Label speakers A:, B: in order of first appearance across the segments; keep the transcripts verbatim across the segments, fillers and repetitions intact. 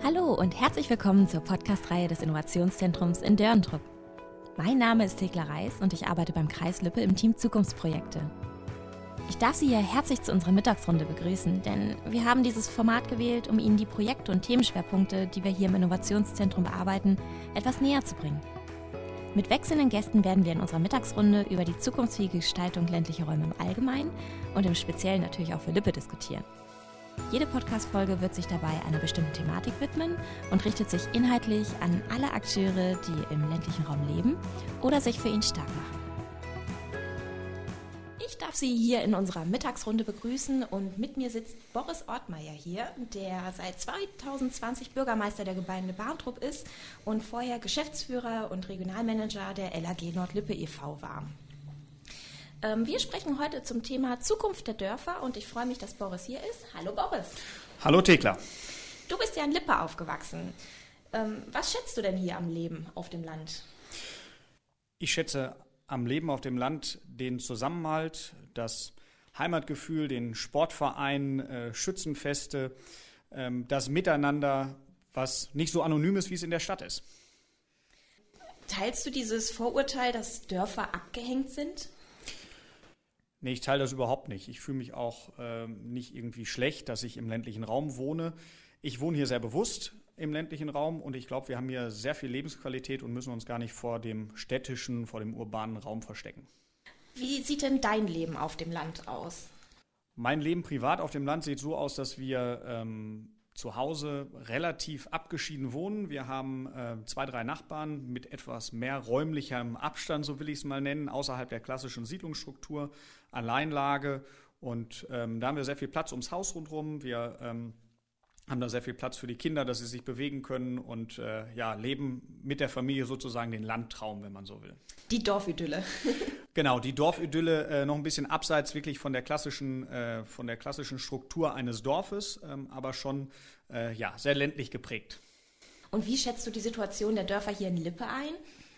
A: Hallo und herzlich willkommen zur Podcast-Reihe des Innovationszentrums in Dörntrup. Mein Name ist Thekla Reis und ich arbeite beim Kreis Lippe im Team Zukunftsprojekte. Ich darf Sie hier herzlich zu unserer Mittagsrunde begrüßen, denn wir haben dieses Format gewählt, um Ihnen die Projekte und Themenschwerpunkte, die wir hier im Innovationszentrum bearbeiten, etwas näher zu bringen. Mit wechselnden Gästen werden wir in unserer Mittagsrunde über die zukunftsfähige Gestaltung ländlicher Räume im Allgemeinen und im Speziellen natürlich auch für Lippe diskutieren. Jede Podcast-Folge wird sich dabei einer bestimmten Thematik widmen und richtet sich inhaltlich an alle Akteure, die im ländlichen Raum leben oder sich für ihn stark machen. Ich darf Sie hier in unserer Mittagsrunde begrüßen und mit mir sitzt Boris Ortmeier hier, der seit zweitausendzwanzig Bürgermeister der Gemeinde Barntrup ist und vorher Geschäftsführer und Regionalmanager der L A G Nordlippe e V war. Wir sprechen heute zum Thema Zukunft der Dörfer und ich freue mich, dass Boris hier ist. Hallo Boris.
B: Hallo Thekla.
A: Du bist ja in Lippe aufgewachsen. Was schätzt du denn hier am Leben auf dem Land?
B: Ich schätze am Leben auf dem Land den Zusammenhalt, das Heimatgefühl, den Sportverein, äh, Schützenfeste, ähm, das Miteinander, was nicht so anonym ist, wie es in der Stadt ist.
A: Teilst du dieses Vorurteil, dass Dörfer abgehängt sind?
B: Nee, ich teile das überhaupt nicht. Ich fühle mich auch ähm, nicht irgendwie schlecht, dass ich im ländlichen Raum wohne. Ich wohne hier sehr bewusst im ländlichen Raum und ich glaube, wir haben hier sehr viel Lebensqualität und müssen uns gar nicht vor dem städtischen, vor dem urbanen Raum verstecken.
A: Wie sieht denn dein Leben auf dem Land aus?
B: Mein Leben privat auf dem Land sieht so aus, dass wir ähm, zu Hause relativ abgeschieden wohnen. Wir haben äh, zwei, drei Nachbarn mit etwas mehr räumlichem Abstand, so will ich es mal nennen, außerhalb der klassischen Siedlungsstruktur, Alleinlage. Und ähm, da haben wir sehr viel Platz ums Haus rundherum. Wir ähm, haben da sehr viel Platz für die Kinder, dass sie sich bewegen können und äh, ja, leben mit der Familie sozusagen den Landtraum, wenn man so will.
A: Die Dorfidylle.
B: Genau, die Dorfidylle äh, noch ein bisschen abseits wirklich von der klassischen, äh, von der klassischen Struktur eines Dorfes, ähm, aber schon äh, ja, sehr ländlich geprägt.
A: Und wie schätzt du die Situation der Dörfer hier in Lippe ein?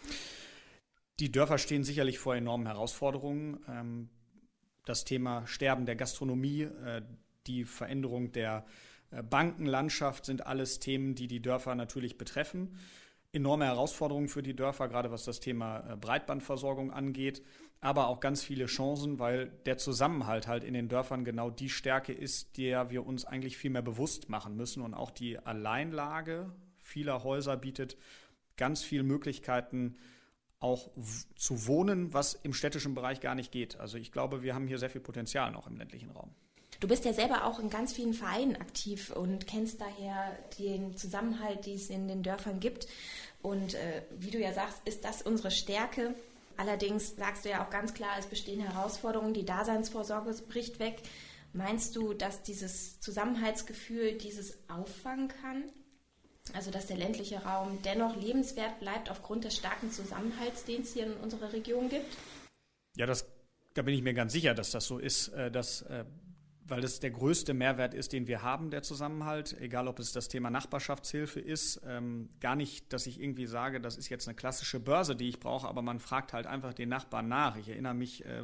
B: Die Dörfer stehen sicherlich vor enormen Herausforderungen. Ähm, das Thema Sterben der Gastronomie, äh, die Veränderung der Bankenlandschaft sind alles Themen, die die Dörfer natürlich betreffen. Enorme Herausforderungen für die Dörfer, gerade was das Thema Breitbandversorgung angeht, aber auch ganz viele Chancen, weil der Zusammenhalt halt in den Dörfern genau die Stärke ist, der wir uns eigentlich viel mehr bewusst machen müssen. Und auch die Alleinlage vieler Häuser bietet ganz viele Möglichkeiten, auch w- zu wohnen, was im städtischen Bereich gar nicht geht. Also ich glaube, wir haben hier sehr viel Potenzial noch im ländlichen Raum.
A: Du bist ja selber auch in ganz vielen Vereinen aktiv und kennst daher den Zusammenhalt, den es in den Dörfern gibt. Und äh, wie du ja sagst, ist das unsere Stärke. Allerdings sagst du ja auch ganz klar, es bestehen Herausforderungen, die Daseinsvorsorge bricht weg. Meinst du, dass dieses Zusammenhaltsgefühl dieses auffangen kann? Also dass der ländliche Raum dennoch lebenswert bleibt aufgrund des starken Zusammenhalts, den es hier in unserer Region gibt?
B: Ja, das, da bin ich mir ganz sicher, dass das so ist, äh, dass äh, weil das der größte Mehrwert ist, den wir haben, der Zusammenhalt, egal ob es das Thema Nachbarschaftshilfe ist, ähm, gar nicht, dass ich irgendwie sage, das ist jetzt eine klassische Börse, die ich brauche, aber man fragt halt einfach den Nachbarn nach. Ich erinnere mich äh,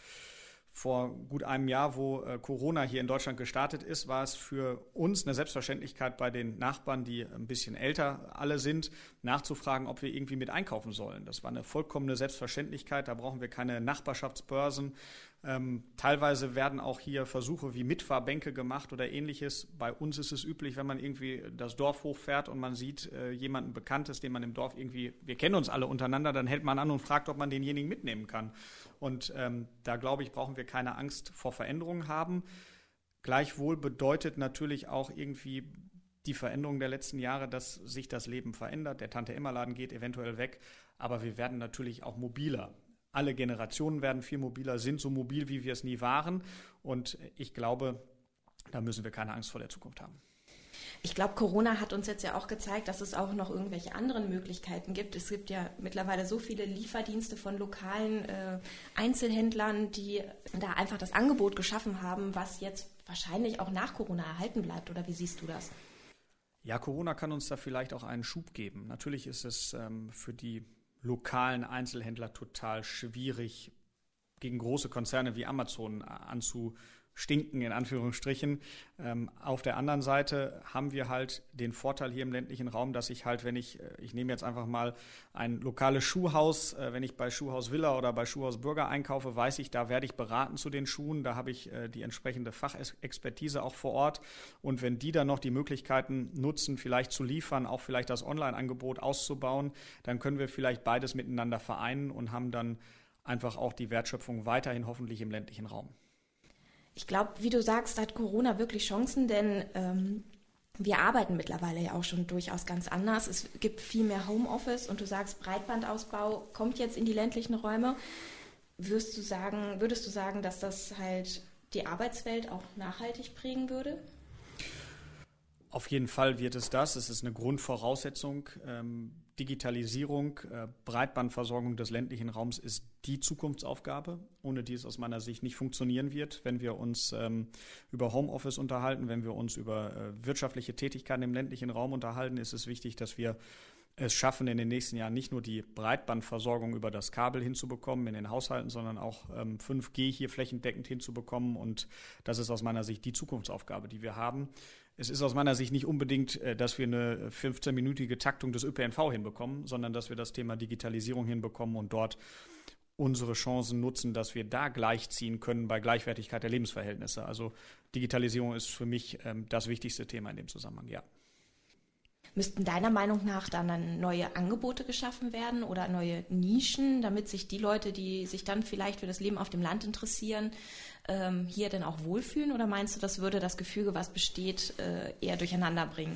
B: vor gut einem Jahr, wo äh, Corona hier in Deutschland gestartet ist, war es für uns eine Selbstverständlichkeit bei den Nachbarn, die ein bisschen älter alle sind, nachzufragen, ob wir irgendwie mit einkaufen sollen. Das war eine vollkommene Selbstverständlichkeit, da brauchen wir keine Nachbarschaftsbörsen. Ähm, teilweise werden auch hier Versuche wie Mitfahrbänke gemacht oder ähnliches. Bei uns ist es üblich, wenn man irgendwie das Dorf hochfährt und man sieht äh, jemanden Bekanntes, den man im Dorf irgendwie, wir kennen uns alle untereinander, dann hält man an und fragt, ob man denjenigen mitnehmen kann. Und ähm, da, glaube ich, brauchen wir keine Angst vor Veränderungen haben. Gleichwohl bedeutet natürlich auch irgendwie die Veränderung der letzten Jahre, dass sich das Leben verändert. Der Tante-Emma-Laden geht eventuell weg, aber wir werden natürlich auch mobiler. Alle Generationen werden viel mobiler, sind so mobil, wie wir es nie waren. Und ich glaube, da müssen wir keine Angst vor der Zukunft haben.
A: Ich glaube, Corona hat uns jetzt ja auch gezeigt, dass es auch noch irgendwelche anderen Möglichkeiten gibt. Es gibt ja mittlerweile so viele Lieferdienste von lokalen äh, Einzelhändlern, die da einfach das Angebot geschaffen haben, was jetzt wahrscheinlich auch nach Corona erhalten bleibt. Oder wie siehst du das?
B: Ja, Corona kann uns da vielleicht auch einen Schub geben. Natürlich ist es ähm, für die lokalen Einzelhändler total schwierig, gegen große Konzerne wie Amazon anzu stinken, in Anführungsstrichen. Ähm, auf der anderen Seite haben wir halt den Vorteil hier im ländlichen Raum, dass ich halt, wenn ich, ich nehme jetzt einfach mal ein lokales Schuhhaus, äh, wenn ich bei Schuhhaus Villa oder bei Schuhhaus Bürger einkaufe, weiß ich, da werde ich beraten zu den Schuhen, da habe ich äh, die entsprechende Fachexpertise auch vor Ort. Und wenn die dann noch die Möglichkeiten nutzen, vielleicht zu liefern, auch vielleicht das Online-Angebot auszubauen, dann können wir vielleicht beides miteinander vereinen und haben dann einfach auch die Wertschöpfung weiterhin hoffentlich im ländlichen Raum.
A: Ich glaube, wie du sagst, hat Corona wirklich Chancen, denn ähm, wir arbeiten mittlerweile ja auch schon durchaus ganz anders. Es gibt viel mehr Homeoffice und du sagst, Breitbandausbau kommt jetzt in die ländlichen Räume. Würdest du sagen, würdest du sagen, dass das halt die Arbeitswelt auch nachhaltig prägen würde?
B: Auf jeden Fall wird es das. Es ist eine Grundvoraussetzung. Ähm, Digitalisierung, äh, Breitbandversorgung des ländlichen Raums ist die Zukunftsaufgabe, ohne die es aus meiner Sicht nicht funktionieren wird. Wenn wir uns ähm, über Homeoffice unterhalten, wenn wir uns über äh, wirtschaftliche Tätigkeiten im ländlichen Raum unterhalten, ist es wichtig, dass wir es schaffen, in den nächsten Jahren nicht nur die Breitbandversorgung über das Kabel hinzubekommen in den Haushalten, sondern auch ähm, fünf G hier flächendeckend hinzubekommen. Und das ist aus meiner Sicht die Zukunftsaufgabe, die wir haben. Es ist aus meiner Sicht nicht unbedingt, dass wir eine fünfzehnminütige Taktung des Ö P N V hinbekommen, sondern dass wir das Thema Digitalisierung hinbekommen und dort unsere Chancen nutzen, dass wir da gleichziehen können bei Gleichwertigkeit der Lebensverhältnisse. Also Digitalisierung ist für mich ähm, das wichtigste Thema in dem Zusammenhang, ja.
A: Müssten deiner Meinung nach dann neue Angebote geschaffen werden oder neue Nischen, damit sich die Leute, die sich dann vielleicht für das Leben auf dem Land interessieren, ähm, hier dann auch wohlfühlen? Oder meinst du, das würde das Gefüge, was besteht, äh, eher durcheinander bringen?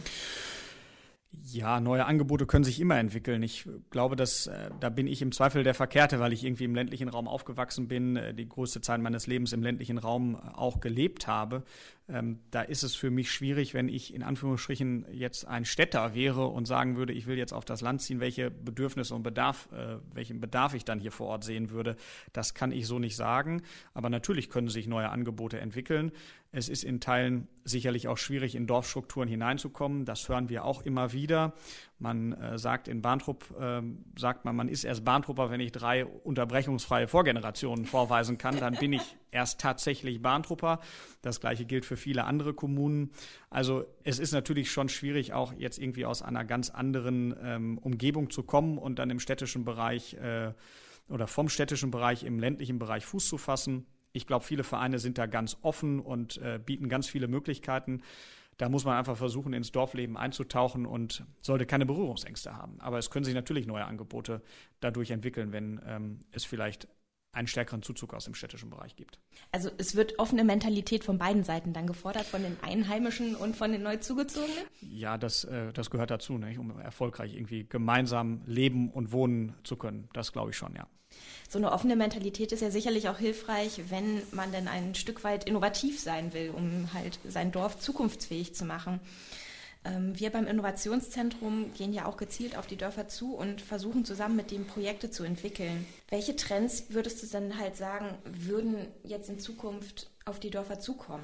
B: Ja, neue Angebote können sich immer entwickeln. Ich glaube, dass äh, da bin ich im Zweifel der Verkehrte, weil ich irgendwie im ländlichen Raum aufgewachsen bin, äh, die größte Zeit meines Lebens im ländlichen Raum auch gelebt habe. Ähm, da ist es für mich schwierig, wenn ich in Anführungsstrichen jetzt ein Städter wäre und sagen würde, ich will jetzt auf das Land ziehen, welche Bedürfnisse und Bedarf, äh, welchen Bedarf ich dann hier vor Ort sehen würde. Das kann ich so nicht sagen. Aber natürlich können sich neue Angebote entwickeln. Es ist in Teilen sicherlich auch schwierig, in Dorfstrukturen hineinzukommen. Das hören wir auch immer wieder. Man äh, sagt in Bahntrupp, äh, sagt man, man ist erst Bahntrupper, wenn ich drei unterbrechungsfreie Vorgenerationen vorweisen kann. Dann bin ich erst tatsächlich Bahntrupper. Das Gleiche gilt für viele andere Kommunen. Also es ist natürlich schon schwierig, auch jetzt irgendwie aus einer ganz anderen ähm, Umgebung zu kommen und dann im städtischen Bereich äh, oder vom städtischen Bereich im ländlichen Bereich Fuß zu fassen. Ich glaube, viele Vereine sind da ganz offen und äh, bieten ganz viele Möglichkeiten. Da muss man einfach versuchen, ins Dorfleben einzutauchen und sollte keine Berührungsängste haben. Aber es können sich natürlich neue Angebote dadurch entwickeln, wenn ähm, es vielleicht einen stärkeren Zuzug aus dem städtischen Bereich gibt.
A: Also es wird offene Mentalität von beiden Seiten dann gefordert, von den Einheimischen und von den Neuzugezogenen?
B: Ja, das, äh, das gehört dazu, ne, um erfolgreich irgendwie gemeinsam leben und wohnen zu können. Das glaube ich schon, ja.
A: So eine offene Mentalität ist ja sicherlich auch hilfreich, wenn man denn ein Stück weit innovativ sein will, um halt sein Dorf zukunftsfähig zu machen. Wir beim Innovationszentrum gehen ja auch gezielt auf die Dörfer zu und versuchen zusammen mit dem Projekte zu entwickeln. Welche Trends würdest du dann halt sagen, würden jetzt in Zukunft auf die Dörfer zukommen?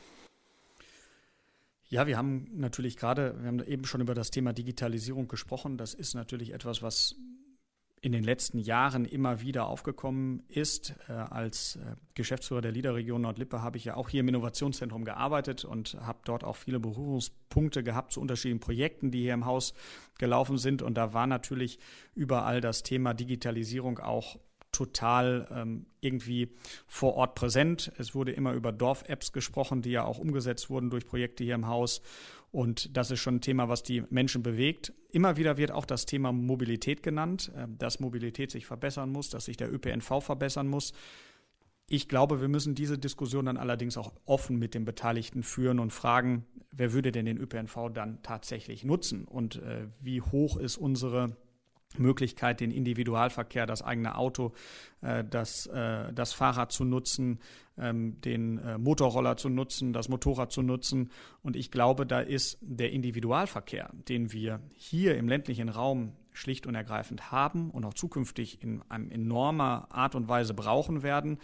B: Ja, wir haben natürlich gerade, wir haben eben schon über das Thema Digitalisierung gesprochen. Das ist natürlich etwas, was in den letzten Jahren immer wieder aufgekommen ist. Äh, als äh, Geschäftsführer der LIDA-Region Nordlippe habe ich ja auch hier im Innovationszentrum gearbeitet und habe dort auch viele Berührungspunkte gehabt zu unterschiedlichen Projekten, die hier im Haus gelaufen sind. Und da war natürlich überall das Thema Digitalisierung auch total ähm, irgendwie vor Ort präsent. Es wurde immer über Dorf-Apps gesprochen, die ja auch umgesetzt wurden durch Projekte hier im Haus. Und das ist schon ein Thema, was die Menschen bewegt. Immer wieder wird auch das Thema Mobilität genannt, dass Mobilität sich verbessern muss, dass sich der Ö P N V verbessern muss. Ich glaube, wir müssen diese Diskussion dann allerdings auch offen mit den Beteiligten führen und fragen, wer würde denn den Ö P N V dann tatsächlich nutzen und äh, wie hoch ist unsere Möglichkeit, den Individualverkehr, das eigene Auto, äh, das, äh, das Fahrrad zu nutzen, ähm, den äh, Motorroller zu nutzen, das Motorrad zu nutzen. Und ich glaube, da ist der Individualverkehr, den wir hier im ländlichen Raum schlicht und ergreifend haben und auch zukünftig in einer enormer Art und Weise brauchen werden,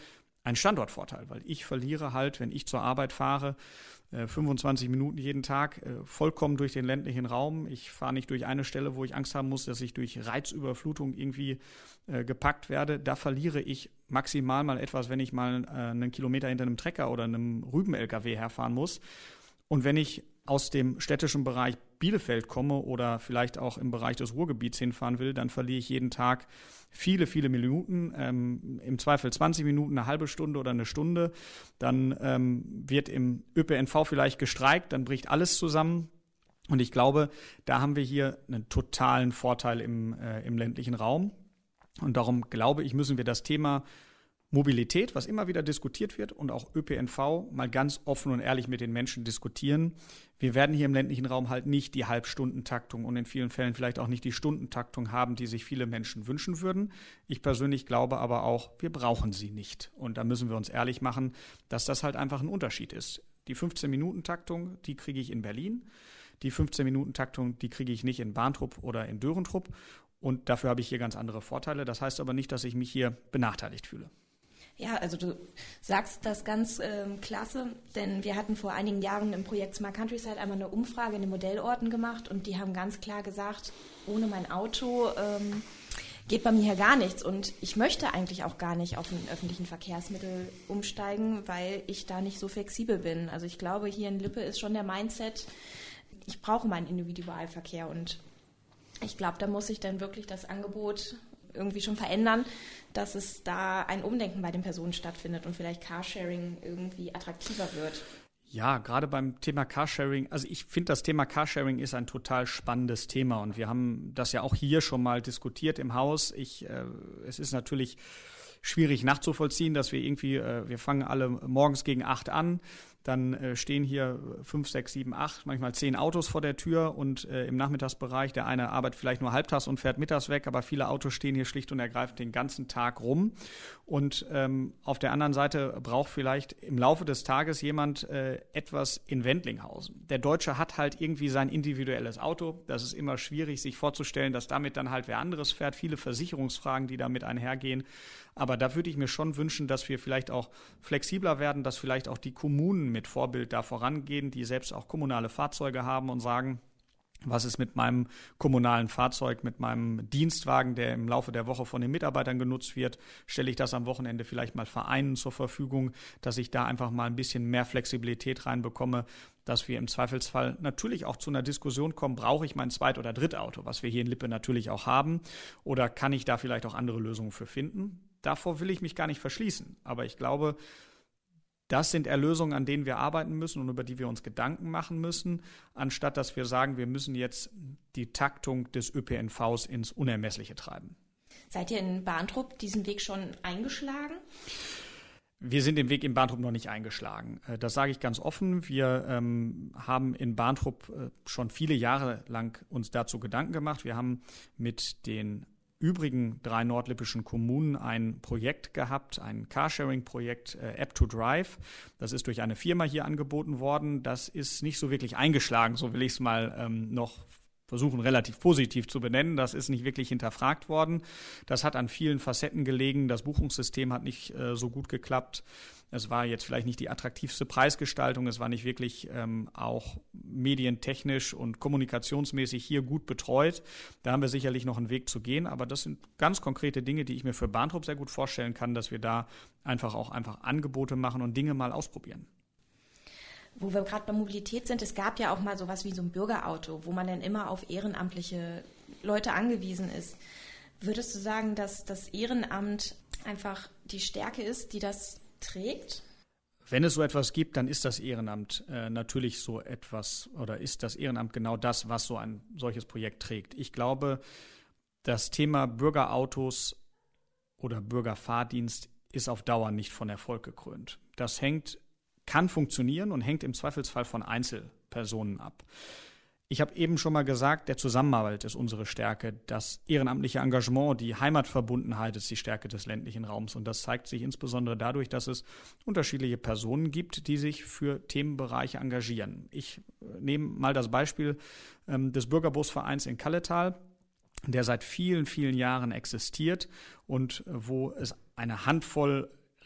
B: ein Standortvorteil, weil ich verliere halt, wenn ich zur Arbeit fahre, fünfundzwanzig Minuten jeden Tag, vollkommen durch den ländlichen Raum. Ich fahre nicht durch eine Stelle, wo ich Angst haben muss, dass ich durch Reizüberflutung irgendwie äh, gepackt werde. Da verliere ich maximal mal etwas, wenn ich mal äh, einen Kilometer hinter einem Trecker oder einem Rüben-L K W herfahren muss. Und wenn ich aus dem städtischen Bereich Bielefeld komme oder vielleicht auch im Bereich des Ruhrgebiets hinfahren will, dann verliere ich jeden Tag viele, viele Minuten, ähm, im Zweifel zwanzig Minuten, eine halbe Stunde oder eine Stunde. Dann ähm, wird im Ö P N V vielleicht gestreikt, dann bricht alles zusammen. Und ich glaube, da haben wir hier einen totalen Vorteil im, äh, im ländlichen Raum. Und darum glaube ich, müssen wir das Thema Mobilität, was immer wieder diskutiert wird, und auch Ö P N V mal ganz offen und ehrlich mit den Menschen diskutieren. Wir werden hier im ländlichen Raum halt nicht die Halbstundentaktung und in vielen Fällen vielleicht auch nicht die Stundentaktung haben, die sich viele Menschen wünschen würden. Ich persönlich glaube aber auch, wir brauchen sie nicht. Und da müssen wir uns ehrlich machen, dass das halt einfach ein Unterschied ist. Die fünfzehn-Minuten-Taktung, die kriege ich in Berlin. Die fünfzehn-Minuten-Taktung, die kriege ich nicht in Bahntrupp oder in Dörentrupp. Und dafür habe ich hier ganz andere Vorteile. Das heißt aber nicht, dass ich mich hier benachteiligt fühle.
A: Ja, also du sagst das ganz ähm, klasse, denn wir hatten vor einigen Jahren im Projekt Smart Countryside einmal eine Umfrage in den Modellorten gemacht und die haben ganz klar gesagt, ohne mein Auto ähm, geht bei mir hier gar nichts und ich möchte eigentlich auch gar nicht auf ein öffentlichen Verkehrsmittel umsteigen, weil ich da nicht so flexibel bin. Also ich glaube, hier in Lippe ist schon der Mindset, ich brauche meinen Individualverkehr und ich glaube, da muss sich dann wirklich das Angebot irgendwie schon verändern, dass es da ein Umdenken bei den Personen stattfindet und vielleicht Carsharing irgendwie attraktiver wird.
B: Ja, gerade beim Thema Carsharing, also ich finde, das Thema Carsharing ist ein total spannendes Thema und wir haben das ja auch hier schon mal diskutiert im Haus. Ich, äh, es ist natürlich schwierig nachzuvollziehen, dass wir irgendwie, äh, wir fangen alle morgens gegen acht an, dann äh, stehen hier fünf, sechs, sieben, acht, manchmal zehn Autos vor der Tür und äh, im Nachmittagsbereich, der eine arbeitet vielleicht nur halbtags und fährt mittags weg, aber viele Autos stehen hier schlicht und ergreifend den ganzen Tag rum. Und ähm, auf der anderen Seite braucht vielleicht im Laufe des Tages jemand äh, etwas in Wendlinghausen. Der Deutsche hat halt irgendwie sein individuelles Auto. Das ist immer schwierig, sich vorzustellen, dass damit dann halt wer anderes fährt. Viele Versicherungsfragen, die damit einhergehen. Aber da würde ich mir schon wünschen, dass wir vielleicht auch flexibler werden, dass vielleicht auch die Kommunen mit Vorbild da vorangehen, die selbst auch kommunale Fahrzeuge haben und sagen, was ist mit meinem kommunalen Fahrzeug, mit meinem Dienstwagen, der im Laufe der Woche von den Mitarbeitern genutzt wird, stelle ich das am Wochenende vielleicht mal Vereinen zur Verfügung, dass ich da einfach mal ein bisschen mehr Flexibilität reinbekomme, dass wir im Zweifelsfall natürlich auch zu einer Diskussion kommen, brauche ich mein Zweit- oder Drittauto, was wir hier in Lippe natürlich auch haben, oder kann ich da vielleicht auch andere Lösungen für finden? Davor will ich mich gar nicht verschließen, aber ich glaube, das sind Erlösungen, an denen wir arbeiten müssen und über die wir uns Gedanken machen müssen, anstatt dass wir sagen, wir müssen jetzt die Taktung des Ö P N Vs ins Unermessliche treiben.
A: Seid ihr in Bahntrupp diesen Weg schon eingeschlagen?
B: Wir sind den Weg in Bahntrupp noch nicht eingeschlagen. Das sage ich ganz offen. Wir ähm, haben in Bahntrupp äh, schon viele Jahre lang uns dazu Gedanken gemacht. Wir haben mit den übrigen drei nordlippischen Kommunen ein Projekt gehabt, ein Carsharing-Projekt, äh, App to Drive. Das ist durch eine Firma hier angeboten worden. Das ist nicht so wirklich eingeschlagen, so will ich es mal ähm, noch versuchen, relativ positiv zu benennen. Das ist nicht wirklich hinterfragt worden. Das hat an vielen Facetten gelegen. Das Buchungssystem hat nicht äh, so gut geklappt. Es war jetzt vielleicht nicht die attraktivste Preisgestaltung. Es war nicht wirklich ähm, auch medientechnisch und kommunikationsmäßig hier gut betreut. Da haben wir sicherlich noch einen Weg zu gehen. Aber das sind ganz konkrete Dinge, die ich mir für Bahntrupp sehr gut vorstellen kann, dass wir da einfach auch einfach Angebote machen und Dinge mal ausprobieren.
A: Wo wir gerade bei Mobilität sind, es gab ja auch mal sowas wie so ein Bürgerauto, wo man dann immer auf ehrenamtliche Leute angewiesen ist. Würdest du sagen, dass das Ehrenamt einfach die Stärke ist, die das trägt?
B: Wenn es so etwas gibt, dann ist das Ehrenamt äh, natürlich so etwas oder ist das Ehrenamt genau das, was so ein solches Projekt trägt. Ich glaube, das Thema Bürgerautos oder Bürgerfahrdienst ist auf Dauer nicht von Erfolg gekrönt. Das hängt kann funktionieren und hängt im Zweifelsfall von Einzelpersonen ab. Ich habe eben schon mal gesagt, der Zusammenarbeit ist unsere Stärke. Das ehrenamtliche Engagement, die Heimatverbundenheit ist die Stärke des ländlichen Raums. Und das zeigt sich insbesondere dadurch, dass es unterschiedliche Personen gibt, die sich für Themenbereiche engagieren. Ich nehme mal das Beispiel ähm, des Bürgerbusvereins in Kalletal, der seit vielen, vielen Jahren existiert und wo es eine Handvoll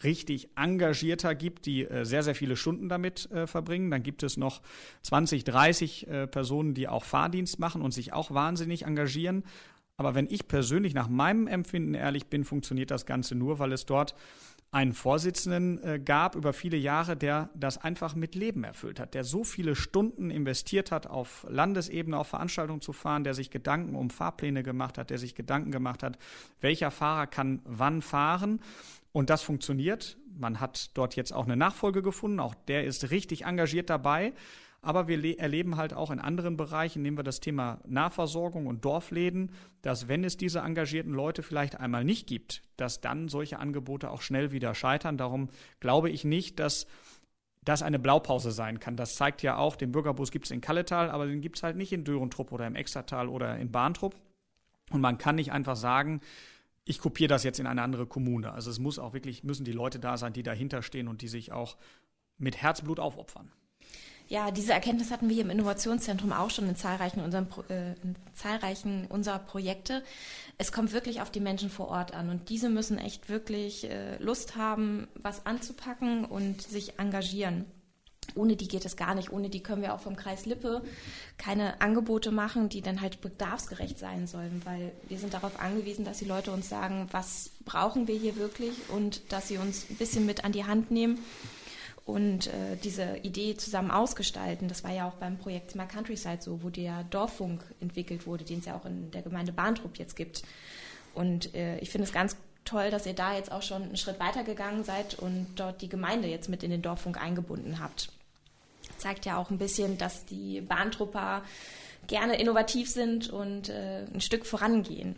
B: richtig Engagierter gibt, die äh, sehr, sehr viele Stunden damit äh, verbringen. Dann gibt es noch zwanzig, dreißig äh, Personen, die auch Fahrdienst machen und sich auch wahnsinnig engagieren. Aber wenn ich persönlich nach meinem Empfinden ehrlich bin, funktioniert das Ganze nur, weil es dort einen Vorsitzenden äh, gab über viele Jahre, der das einfach mit Leben erfüllt hat, der so viele Stunden investiert hat, auf Landesebene auf Veranstaltungen zu fahren, der sich Gedanken um Fahrpläne gemacht hat, der sich Gedanken gemacht hat, welcher Fahrer kann wann fahren. Und das funktioniert. Man hat dort jetzt auch eine Nachfolge gefunden, auch der ist richtig engagiert dabei. Aber wir le- erleben halt auch in anderen Bereichen, nehmen wir das Thema Nahversorgung und Dorfläden, dass wenn es diese engagierten Leute vielleicht einmal nicht gibt, dass dann solche Angebote auch schnell wieder scheitern. Darum glaube ich nicht, dass das eine Blaupause sein kann. Das zeigt ja auch, den Bürgerbus gibt es in Kalletal, aber den gibt es halt nicht in Dörentrupp oder im Extertal oder in Barntrupp. Und man kann nicht einfach sagen, ich kopiere das jetzt in eine andere Kommune. Also es muss auch wirklich, müssen die Leute da sein, die dahinter stehen und die sich auch mit Herzblut aufopfern.
A: Ja, diese Erkenntnis hatten wir hier im Innovationszentrum auch schon in zahlreichen, unseren, äh, in zahlreichen unserer Projekte. Es kommt wirklich auf die Menschen vor Ort an und diese müssen echt wirklich äh, Lust haben, was anzupacken und sich engagieren. Ohne die geht es gar nicht. Ohne die können wir auch vom Kreis Lippe keine Angebote machen, die dann halt bedarfsgerecht sein sollen, weil wir sind darauf angewiesen, dass die Leute uns sagen, was brauchen wir hier wirklich und dass sie uns ein bisschen mit an die Hand nehmen und äh, diese Idee zusammen ausgestalten. Das war ja auch beim Projekt Smart Countryside so, wo der Dorffunk entwickelt wurde, den es ja auch in der Gemeinde Barntrupp jetzt gibt. Und äh, ich finde es ganz toll, dass ihr da jetzt auch schon einen Schritt weiter gegangen seid und dort die Gemeinde jetzt mit in den Dorffunk eingebunden habt. Zeigt ja auch ein bisschen, dass die Bahntrupper gerne innovativ sind und äh, ein Stück vorangehen.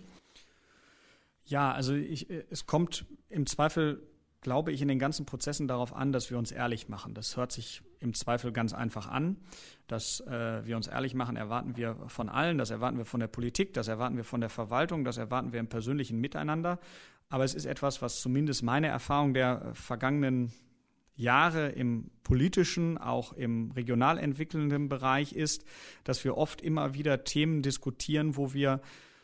B: Ja, also ich, es kommt im Zweifel, glaube ich, in den ganzen Prozessen darauf an, dass wir uns ehrlich machen. Das hört sich im Zweifel ganz einfach an. Dass äh, wir uns ehrlich machen, erwarten wir von allen, das erwarten wir von der Politik, das erwarten wir von der Verwaltung, das erwarten wir im persönlichen Miteinander. Aber es ist etwas, was zumindest meine Erfahrung der vergangenen Jahre im politischen, auch im regional entwickelnden Bereich ist, dass wir oft immer wieder Themen diskutieren, wo wir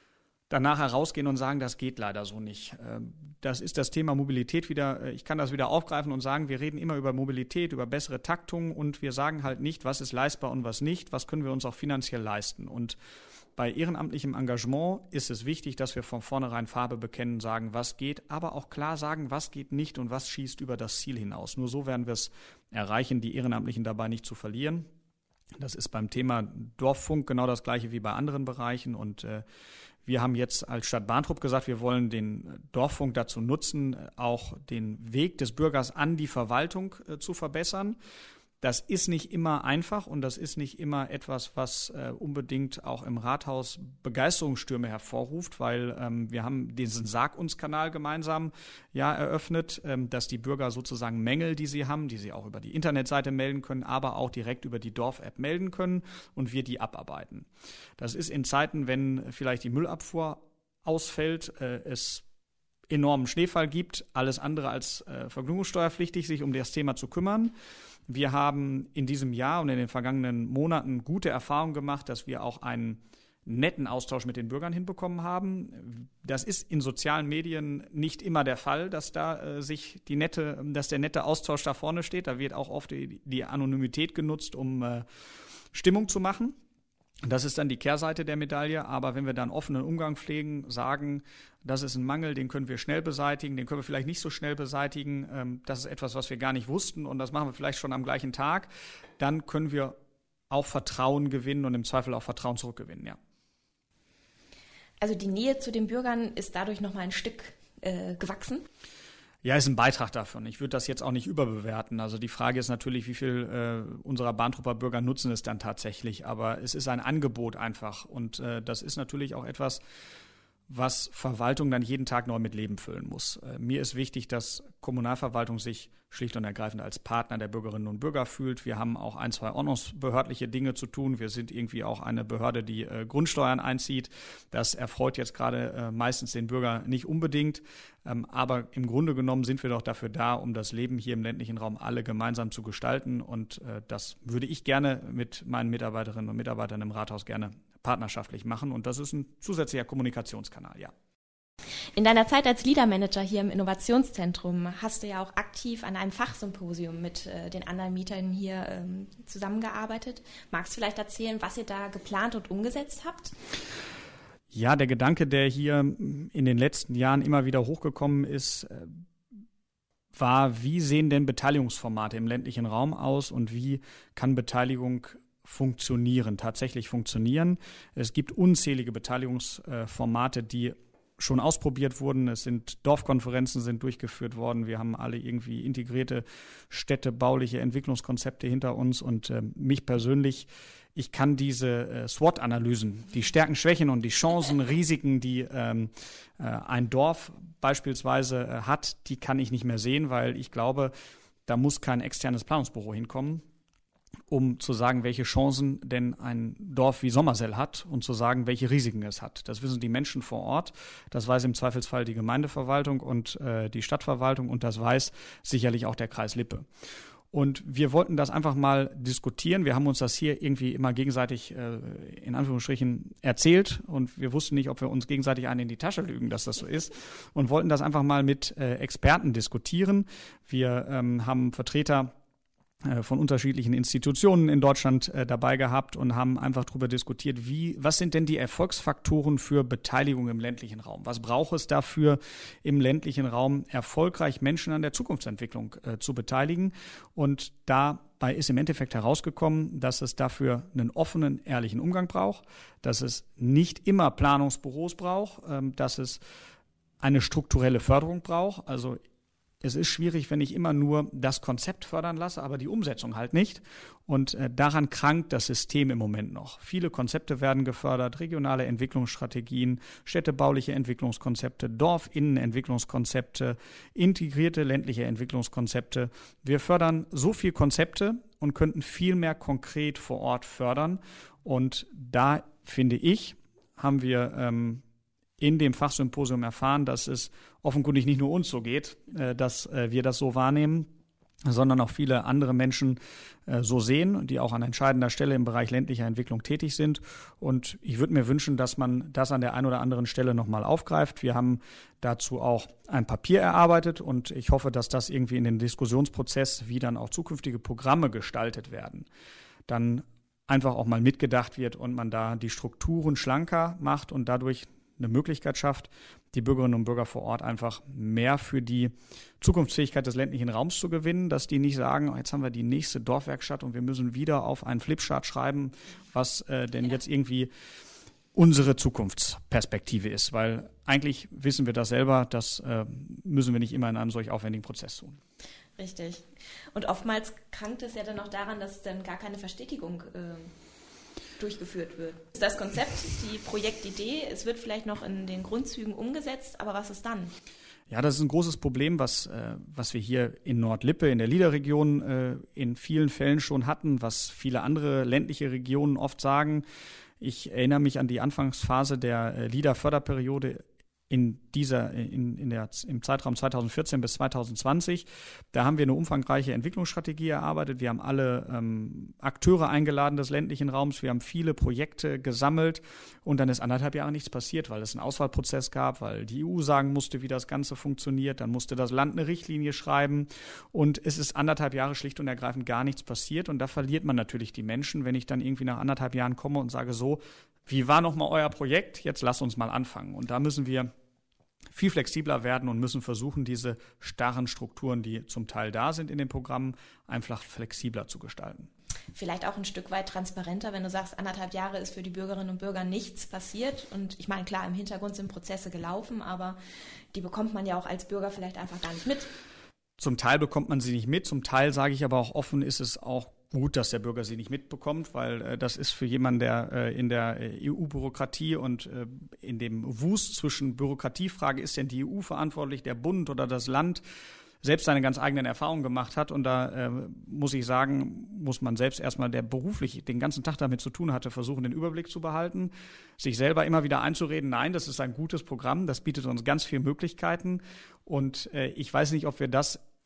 B: danach herausgehen und sagen, das geht leider so nicht. Das ist das Thema Mobilität wieder. Ich kann das wieder aufgreifen und sagen, wir reden immer über Mobilität, über bessere Taktung und wir sagen halt nicht, was ist leistbar und was nicht, was können wir uns auch finanziell leisten. Und bei ehrenamtlichem Engagement ist es wichtig, dass wir von vornherein Farbe bekennen, sagen, was geht, aber auch klar sagen, was geht nicht und was schießt über das Ziel hinaus. Nur so werden wir es erreichen, die Ehrenamtlichen dabei nicht zu verlieren. Das ist beim Thema Dorffunk genau das Gleiche wie bei anderen Bereichen und äh, wir haben jetzt als Stadt Barntrupp gesagt, wir wollen den Dorffunk dazu nutzen, auch den Weg des Bürgers an die Verwaltung äh, zu verbessern. Das ist nicht immer einfach und das ist nicht immer etwas, was äh, unbedingt auch im Rathaus Begeisterungsstürme hervorruft, weil ähm, wir haben diesen Sag-uns-Kanal gemeinsam ja eröffnet, ähm, dass die Bürger sozusagen Mängel, die sie haben, die sie auch über die Internetseite melden können, aber auch direkt über die Dorf-App melden können und wir die abarbeiten. Das ist in Zeiten, wenn vielleicht die Müllabfuhr ausfällt, äh, es enormen Schneefall gibt, alles andere als äh, vergnügungssteuerpflichtig, sich um das Thema zu kümmern. Wir haben in diesem Jahr und in den vergangenen Monaten gute Erfahrungen gemacht, dass wir auch einen netten Austausch mit den Bürgern hinbekommen haben. Das ist in sozialen Medien nicht immer der Fall, dass da äh, sich die nette, dass der nette Austausch da vorne steht. Da wird auch oft die, die Anonymität genutzt, um äh, Stimmung zu machen. Das ist dann die Kehrseite der Medaille, aber wenn wir dann offenen Umgang pflegen, sagen, das ist ein Mangel, den können wir schnell beseitigen, den können wir vielleicht nicht so schnell beseitigen, ähm, das ist etwas, was wir gar nicht wussten und das machen wir vielleicht schon am gleichen Tag, dann können wir auch Vertrauen gewinnen und im Zweifel auch Vertrauen zurückgewinnen, ja.
A: Also die Nähe zu den Bürgern ist dadurch nochmal ein Stück äh, gewachsen?
B: Ja, ist ein Beitrag davon. Ich würde das jetzt auch nicht überbewerten. Also die Frage ist natürlich, wie viel äh, unserer Bahntrupper Bürger nutzen es dann tatsächlich. Aber es ist ein Angebot einfach. Und äh, das ist natürlich auch etwas, was Verwaltung dann jeden Tag neu mit Leben füllen muss. Äh, mir ist wichtig, dass Kommunalverwaltung sich schlicht und ergreifend als Partner der Bürgerinnen und Bürger fühlt. Wir haben auch ein, zwei ordnungsbehördliche Dinge zu tun. Wir sind irgendwie auch eine Behörde, die äh, Grundsteuern einzieht. Das erfreut jetzt gerade äh, meistens den Bürger nicht unbedingt. Ähm, aber im Grunde genommen sind wir doch dafür da, um das Leben hier im ländlichen Raum alle gemeinsam zu gestalten. Und äh, das würde ich gerne mit meinen Mitarbeiterinnen und Mitarbeitern im Rathaus gerne partnerschaftlich machen. Und das ist ein zusätzlicher Kommunikationskanal, ja.
A: In deiner Zeit als Leader-Manager hier im Innovationszentrum hast du ja auch aktiv an einem Fachsymposium mit äh, den anderen Mietern hier ähm, zusammengearbeitet. Magst du vielleicht erzählen, was ihr da geplant und umgesetzt habt?
B: Ja, der Gedanke, der hier in den letzten Jahren immer wieder hochgekommen ist, war, wie sehen denn Beteiligungsformate im ländlichen Raum aus und wie kann Beteiligung funktionieren, tatsächlich funktionieren. Es gibt unzählige Beteiligungsformate, die schon ausprobiert wurden. Es sind Dorfkonferenzen sind durchgeführt worden. Wir haben alle irgendwie integrierte städtebauliche Entwicklungskonzepte hinter uns und äh, mich persönlich, ich kann diese äh, SWOT-Analysen, die Stärken, Schwächen und die Chancen, Risiken, die ähm, äh, ein Dorf beispielsweise äh, hat, die kann ich nicht mehr sehen, weil ich glaube, da muss kein externes Planungsbüro hinkommen, um zu sagen, welche Chancen denn ein Dorf wie Sommersell hat und zu sagen, welche Risiken es hat. Das wissen die Menschen vor Ort, das weiß im Zweifelsfall die Gemeindeverwaltung und äh, die Stadtverwaltung und das weiß sicherlich auch der Kreis Lippe. Und wir wollten das einfach mal diskutieren. Wir haben uns das hier irgendwie immer gegenseitig äh, in Anführungsstrichen erzählt und wir wussten nicht, ob wir uns gegenseitig einen in die Tasche lügen, dass das so ist und wollten das einfach mal mit äh, Experten diskutieren. Wir ähm, haben Vertreter von unterschiedlichen Institutionen in Deutschland äh, dabei gehabt und haben einfach darüber diskutiert, wie, was sind denn die Erfolgsfaktoren für Beteiligung im ländlichen Raum? Was braucht es dafür, im ländlichen Raum erfolgreich Menschen an der Zukunftsentwicklung äh, zu beteiligen? Und dabei ist im Endeffekt herausgekommen, dass es dafür einen offenen, ehrlichen Umgang braucht, dass es nicht immer Planungsbüros braucht, ähm, dass es eine strukturelle Förderung braucht, also es ist schwierig, wenn ich immer nur das Konzept fördern lasse, aber die Umsetzung halt nicht. Und äh, daran krankt das System im Moment noch. Viele Konzepte werden gefördert, regionale Entwicklungsstrategien, städtebauliche Entwicklungskonzepte, Dorfinnenentwicklungskonzepte, integrierte ländliche Entwicklungskonzepte. Wir fördern so viel Konzepte und könnten viel mehr konkret vor Ort fördern. Und da, finde ich, haben wir ähm, in dem Fachsymposium erfahren, dass es offenkundig nicht nur uns so geht, äh, dass äh, wir das so wahrnehmen, sondern auch viele andere Menschen äh, so sehen, die auch an entscheidender Stelle im Bereich ländlicher Entwicklung tätig sind. Und ich würde mir wünschen, dass man das an der einen oder anderen Stelle nochmal aufgreift. Wir haben dazu auch ein Papier erarbeitet und ich hoffe, dass das irgendwie in den Diskussionsprozess, wie dann auch zukünftige Programme gestaltet werden, dann einfach auch mal mitgedacht wird und man da die Strukturen schlanker macht und dadurch eine Möglichkeit schafft, die Bürgerinnen und Bürger vor Ort einfach mehr für die Zukunftsfähigkeit des ländlichen Raums zu gewinnen, dass die nicht sagen, jetzt haben wir die nächste Dorfwerkstatt und wir müssen wieder auf einen Flipchart schreiben, was äh, denn ja. jetzt irgendwie unsere Zukunftsperspektive ist, weil eigentlich wissen wir das selber, das äh, müssen wir nicht immer in einem solch aufwendigen Prozess tun.
A: Richtig. Und oftmals krankt es ja dann auch daran, dass dann gar keine Verstetigung äh durchgeführt wird. Das Konzept, die Projektidee, es wird vielleicht noch in den Grundzügen umgesetzt, aber was ist dann?
B: Ja, das ist ein großes Problem, was, äh, was wir hier in Nordlippe, in der Liederregion, äh, in vielen Fällen schon hatten, was viele andere ländliche Regionen oft sagen. Ich erinnere mich an die Anfangsphase der äh, Lieder-Förderperiode in dieser, in, in der, im Zeitraum zweitausendvierzehn bis zweitausendzwanzig. Da haben wir eine umfangreiche Entwicklungsstrategie erarbeitet. Wir haben alle ähm, Akteure eingeladen des ländlichen Raums. Wir haben viele Projekte gesammelt und dann ist anderthalb Jahre nichts passiert, weil es einen Auswahlprozess gab, weil die E U sagen musste, wie das Ganze funktioniert. Dann musste das Land eine Richtlinie schreiben und es ist anderthalb Jahre schlicht und ergreifend gar nichts passiert und da verliert man natürlich die Menschen, wenn ich dann irgendwie nach anderthalb Jahren komme und sage so, wie war nochmal euer Projekt? Jetzt lasst uns mal anfangen. Und da müssen wir viel flexibler werden und müssen versuchen, diese starren Strukturen, die zum Teil da sind in den Programmen, einfach flexibler zu gestalten.
A: Vielleicht auch ein Stück weit transparenter, wenn du sagst, anderthalb Jahre ist für die Bürgerinnen und Bürger nichts passiert. Und ich meine, klar, im Hintergrund sind Prozesse gelaufen, aber die bekommt man ja auch als Bürger vielleicht einfach gar nicht mit.
B: Zum Teil bekommt man sie nicht mit, zum Teil, sage ich aber auch offen, ist es auch gut, dass der Bürger sie nicht mitbekommt, weil äh, das ist für jemanden, der äh, in der äh, E U-Bürokratie und äh, in dem Wust zwischen Bürokratiefrage, ist denn die E U verantwortlich, der Bund oder das Land, selbst seine ganz eigenen Erfahrungen gemacht hat. Und da äh, muss ich sagen, muss man selbst erstmal, der beruflich den ganzen Tag damit zu tun hatte, versuchen, den Überblick zu behalten, sich selber immer wieder einzureden, nein, das ist ein gutes Programm, das bietet uns ganz viele Möglichkeiten. Und äh, ich weiß nicht, ob wir das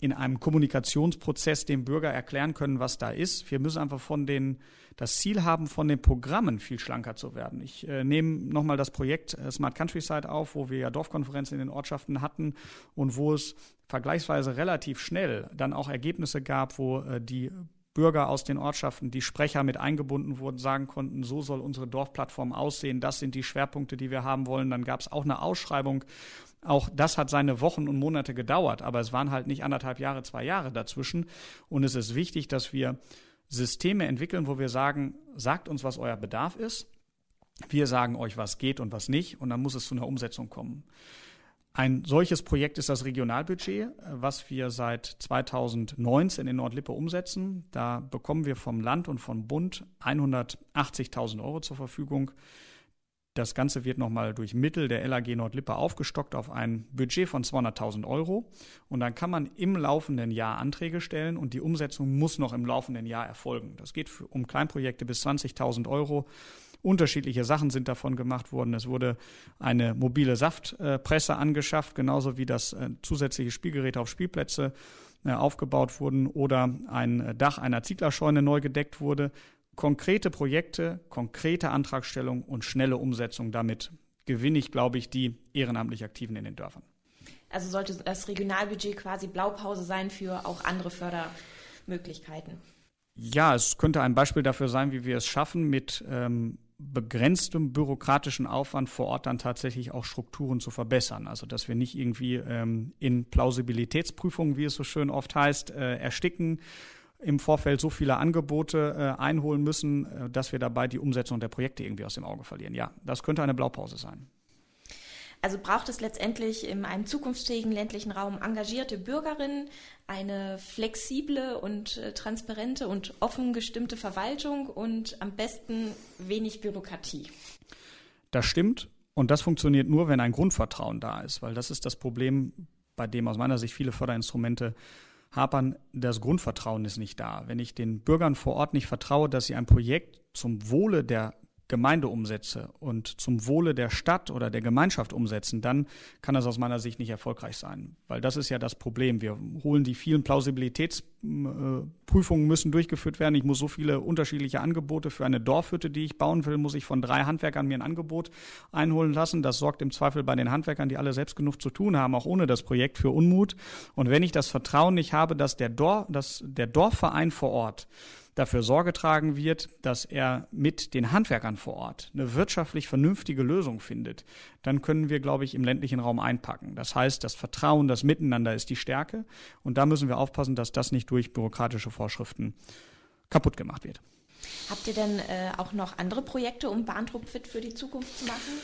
B: in einem Kommunikationsprozess dem Bürger erklären können, was da ist. Wir müssen einfach von den, das Ziel haben, von den Programmen viel schlanker zu werden. Ich äh, nehme nochmal das Projekt äh, Smart Countryside auf, wo wir ja Dorfkonferenzen in den Ortschaften hatten und wo es vergleichsweise relativ schnell dann auch Ergebnisse gab, wo äh, die Bürger aus den Ortschaften, die Sprecher mit eingebunden wurden, sagen konnten, so soll unsere Dorfplattform aussehen, das sind die Schwerpunkte, die wir haben wollen. Dann gab es auch eine Ausschreibung. Auch das hat seine Wochen und Monate gedauert, aber es waren halt nicht anderthalb Jahre, zwei Jahre dazwischen. Und es ist wichtig, dass wir Systeme entwickeln, wo wir sagen, sagt uns, was euer Bedarf ist. Wir sagen euch, was geht und was nicht. Und dann muss es zu einer Umsetzung kommen. Ein solches Projekt ist das Regionalbudget, was wir seit zweitausendneunzehn in Nordlippe umsetzen. Da bekommen wir vom Land und vom Bund hundertachtzigtausend Euro zur Verfügung. Das Ganze wird nochmal durch Mittel der L A G Nordlippe aufgestockt auf ein Budget von zweihunderttausend Euro. Und dann kann man im laufenden Jahr Anträge stellen und die Umsetzung muss noch im laufenden Jahr erfolgen. Das geht für, um Kleinprojekte bis zwanzigtausend Euro. Unterschiedliche Sachen sind davon gemacht worden. Es wurde eine mobile Saftpresse angeschafft, genauso wie das äh, zusätzliche Spielgeräte auf Spielplätze äh, aufgebaut wurden oder ein Dach einer Zieglerscheune neu gedeckt wurde. Konkrete Projekte, konkrete Antragstellung und schnelle Umsetzung. Damit gewinne ich, glaube ich, die ehrenamtlich Aktiven in den Dörfern.
A: Also sollte das Regionalbudget quasi Blaupause sein für auch andere Fördermöglichkeiten?
B: Ja, es könnte ein Beispiel dafür sein, wie wir es schaffen, mit ähm, begrenztem bürokratischen Aufwand vor Ort dann tatsächlich auch Strukturen zu verbessern. Also dass wir nicht irgendwie ähm, in Plausibilitätsprüfungen, wie es so schön oft heißt, äh, ersticken, im Vorfeld so viele Angebote äh, einholen müssen, äh, dass wir dabei die Umsetzung der Projekte irgendwie aus dem Auge verlieren. Ja, das könnte eine Blaupause sein.
A: Also braucht es letztendlich in einem zukunftsfähigen ländlichen Raum engagierte Bürgerinnen, eine flexible und äh, transparente und offen gestimmte Verwaltung und am besten wenig Bürokratie.
B: Das stimmt und das funktioniert nur, wenn ein Grundvertrauen da ist, weil das ist das Problem, bei dem aus meiner Sicht viele Förderinstrumente hapern. Das Grundvertrauen ist nicht da. Wenn ich den Bürgern vor Ort nicht vertraue, dass sie ein Projekt zum Wohle der Gemeinde umsetze und zum Wohle der Stadt oder der Gemeinschaft umsetzen, dann kann das aus meiner Sicht nicht erfolgreich sein. Weil das ist ja das Problem. Wir holen die vielen Plausibilitätsprüfungen müssen durchgeführt werden. Ich muss so viele unterschiedliche Angebote für eine Dorfhütte, die ich bauen will, muss ich von drei Handwerkern mir ein Angebot einholen lassen. Das sorgt im Zweifel bei den Handwerkern, die alle selbst genug zu tun haben, auch ohne das Projekt für Unmut. Und wenn ich das Vertrauen nicht habe, dass der Dorf, dass der Dorfverein vor Ort dafür Sorge tragen wird, dass er mit den Handwerkern vor Ort eine wirtschaftlich vernünftige Lösung findet, dann können wir, glaube ich, im ländlichen Raum einpacken. Das heißt, das Vertrauen, das Miteinander ist die Stärke und da müssen wir aufpassen, dass das nicht durch bürokratische Vorschriften kaputt gemacht wird.
A: Habt ihr denn äh, auch noch andere Projekte, um Bahntrupp fit für die Zukunft zu machen?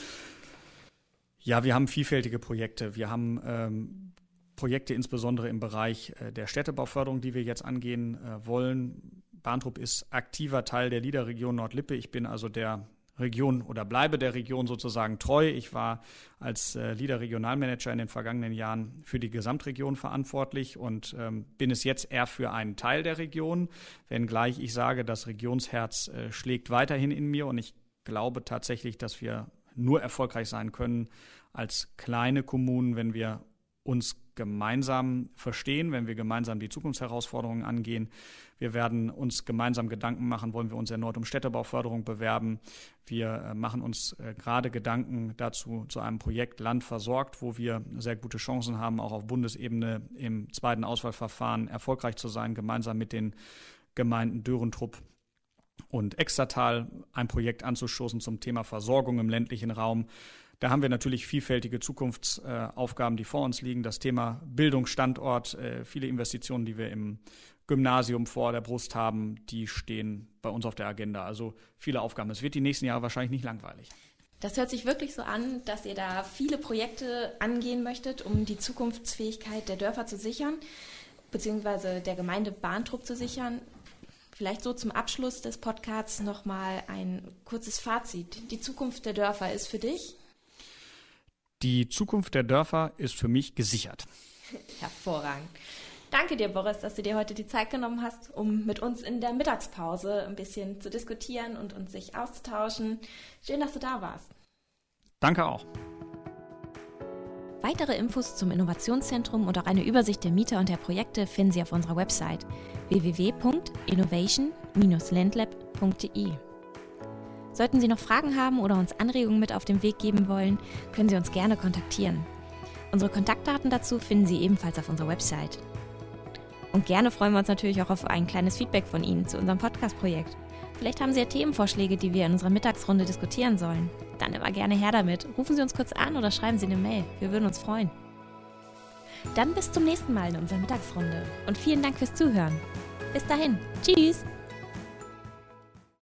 B: Ja, wir haben vielfältige Projekte. Wir haben ähm, Projekte insbesondere im Bereich äh, der Städtebauförderung, die wir jetzt angehen äh, wollen. Bahntrupp ist aktiver Teil der LIDA-Region Nordlippe. Ich bin also der Region oder bleibe der Region sozusagen treu. Ich war als äh, LIDA-Regionalmanager in den vergangenen Jahren für die Gesamtregion verantwortlich und ähm, bin es jetzt eher für einen Teil der Region, wenngleich ich sage, das Regionsherz äh, schlägt weiterhin in mir und ich glaube tatsächlich, dass wir nur erfolgreich sein können als kleine Kommunen, wenn wir uns gemeinsam verstehen, wenn wir gemeinsam die Zukunftsherausforderungen angehen. Wir werden uns gemeinsam Gedanken machen, wollen wir uns erneut um Städtebauförderung bewerben. Wir äh, machen uns äh, gerade Gedanken dazu zu einem Projekt Land versorgt, wo wir sehr gute Chancen haben, auch auf Bundesebene im zweiten Auswahlverfahren erfolgreich zu sein, gemeinsam mit den Gemeinden Dörentrupp und Extertal ein Projekt anzustoßen zum Thema Versorgung im ländlichen Raum. Da haben wir natürlich vielfältige Zukunftsaufgaben, die vor uns liegen. Das Thema Bildungsstandort, viele Investitionen, die wir im Gymnasium vor der Brust haben, die stehen bei uns auf der Agenda. Also viele Aufgaben. Es wird die nächsten Jahre wahrscheinlich nicht langweilig.
A: Das hört sich wirklich so an, dass ihr da viele Projekte angehen möchtet, um die Zukunftsfähigkeit der Dörfer zu sichern, beziehungsweise der Gemeinde Bahntrupp zu sichern. Vielleicht so zum Abschluss des Podcasts nochmal ein kurzes Fazit. Die Zukunft der Dörfer ist für dich?
B: Die Zukunft der Dörfer ist für mich gesichert.
A: Hervorragend. Danke dir, Boris, dass du dir heute die Zeit genommen hast, um mit uns in der Mittagspause ein bisschen zu diskutieren und uns sich auszutauschen. Schön, dass du da warst.
B: Danke auch.
A: Weitere Infos zum Innovationszentrum und auch eine Übersicht der Mieter und der Projekte finden Sie auf unserer Website w w w punkt innovation dash landlab punkt d e. Sollten Sie noch Fragen haben oder uns Anregungen mit auf den Weg geben wollen, können Sie uns gerne kontaktieren. Unsere Kontaktdaten dazu finden Sie ebenfalls auf unserer Website. Und gerne freuen wir uns natürlich auch auf ein kleines Feedback von Ihnen zu unserem Podcast-Projekt. Vielleicht haben Sie ja Themenvorschläge, die wir in unserer Mittagsrunde diskutieren sollen. Dann immer gerne her damit. Rufen Sie uns kurz an oder schreiben Sie eine Mail. Wir würden uns freuen. Dann bis zum nächsten Mal in unserer Mittagsrunde. Und vielen Dank fürs Zuhören. Bis dahin. Tschüss.